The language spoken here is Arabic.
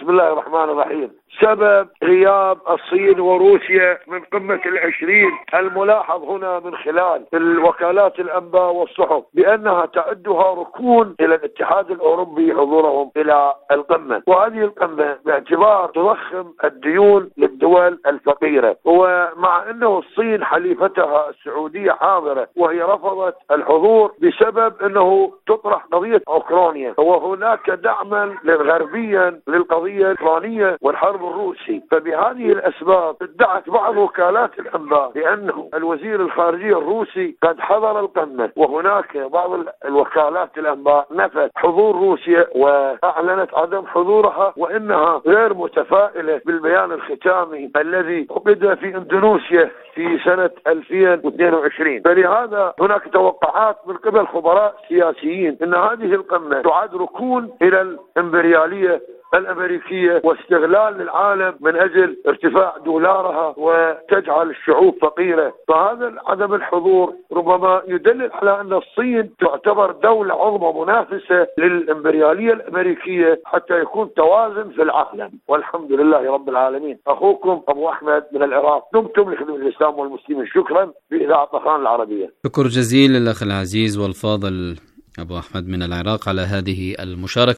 بسم الله الرحمن الرحيم. سبب غياب الصين وروسيا من قمة العشرين الملاحظ هنا من خلال الوكالات الأنباء والصحف بأنها تعدها ركون إلى الاتحاد الأوروبي حضورهم إلى القمة، وهذه القمة باعتبار تضخم الديون للدول الفقيرة، ومع أنه الصين حليفتها السعودية حاضرة وهي رفضت الحضور بسبب أنه تطرح قضية أوكرانيا، وهناك دعما غربيا للقضية الأوكرانية والحرب الروسي. فبهذه الأسباب ادعت بعض وكالات الأنباء بأنه الوزير الخارجية الروسي قد حضر القمة، وهناك بعض الوكالات الأنباء نفت حضور روسيا وأعلنت عدم حضورها، وإنها غير متفائلة بالبيان الختامي الذي عقد في إندونيسيا في سنة 2022. فلهذا هناك توقعات من قبل خبراء سياسيين أن هذه القمة تعد ركون إلى الإمبريالية الأمريكية واستغلال للعالم من أجل ارتفاع دولارها وتجعل الشعوب فقيرة. فهذا عدم الحضور ربما يدلل على أن الصين تعتبر دولة عظمى منافسة للإمبريالية الأمريكية حتى يكون توازن في العالم. والحمد لله رب العالمين. أخوكم أبو أحمد من العراق، دمتم لخدمة الإسلام والمسلمين. شكرا بإذاعة طهران العربية. شكر جزيل للأخ العزيز والفاضل أبو أحمد من العراق على هذه المشاركة.